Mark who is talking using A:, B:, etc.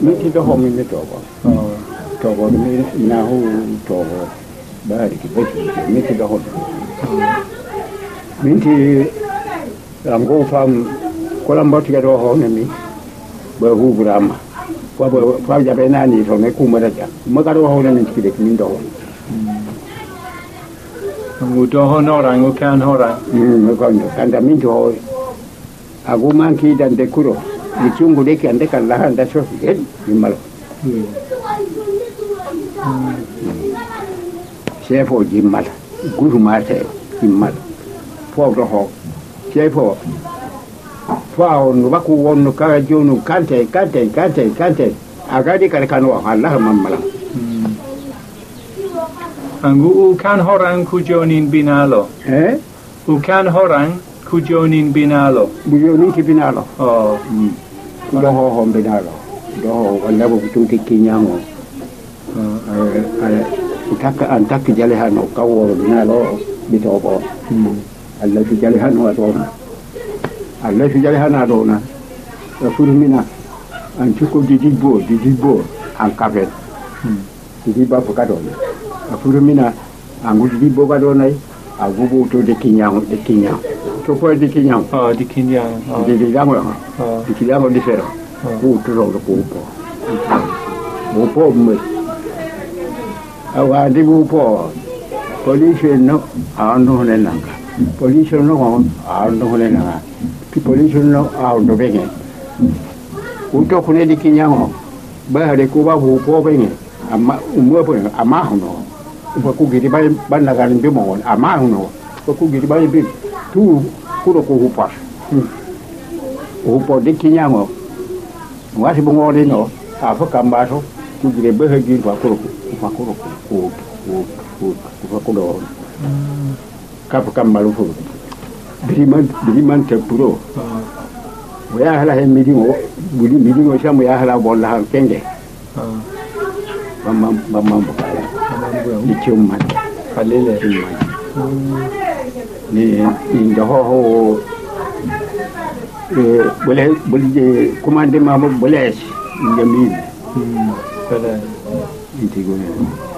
A: Minti do ho min togo. Togo mi na ho togo. Bari ki besi minti do ho. Minti am go fam ko lam boti do ho ne mi. Ba hu grama. Fa jabe nani to ne kuma daga maga do ho ne min ki de min do.
B: Ngu do ho no ra ngu kan ho ra.
A: Me ko no kan da min do agu man ki dan de kuro di chungu de kan de kan la da so el mal. Chefo jimal guru mate jimal po do ho chefo Fao no baku wonu ka jonu kante agadi kare kanu Allah mamala
B: Angu kan horang kujonin binalo kan horang kujonin binalo
A: bujoni ki binalo do ho binalo do wala bu tuti kinyango utaka antaki jalehano kawo binalo bitobo Allah fi jalehano adona Allah fi jalehano adona furmina an chuko didibo an kafet didiba pokadona furmina angu didibo kadona agubo to de kinyang to po de kinyang
B: di kinyang
A: di kinyang di fero ku to ro po me awa di po police no ando ne nanga police no ando ne nanga ki police no ando bege uto kune di kinyang ba hare ku ba po bege amma umwe po amma no ko ku gidi ban na garin bimo amma no ko ku gidi ban bi tu kuro ko hupas upo di kinyang wasi bungo de no afa kambaso ku gidi ba hagi ba kuro ko kapu kambalu fu biriman te puro ya hala he midingo shamu ya hala bolla ha kenge bamam bukala di chumma
B: kalele
A: ni ndo ho boleh commande ma boleh ngami
B: kala
A: intigo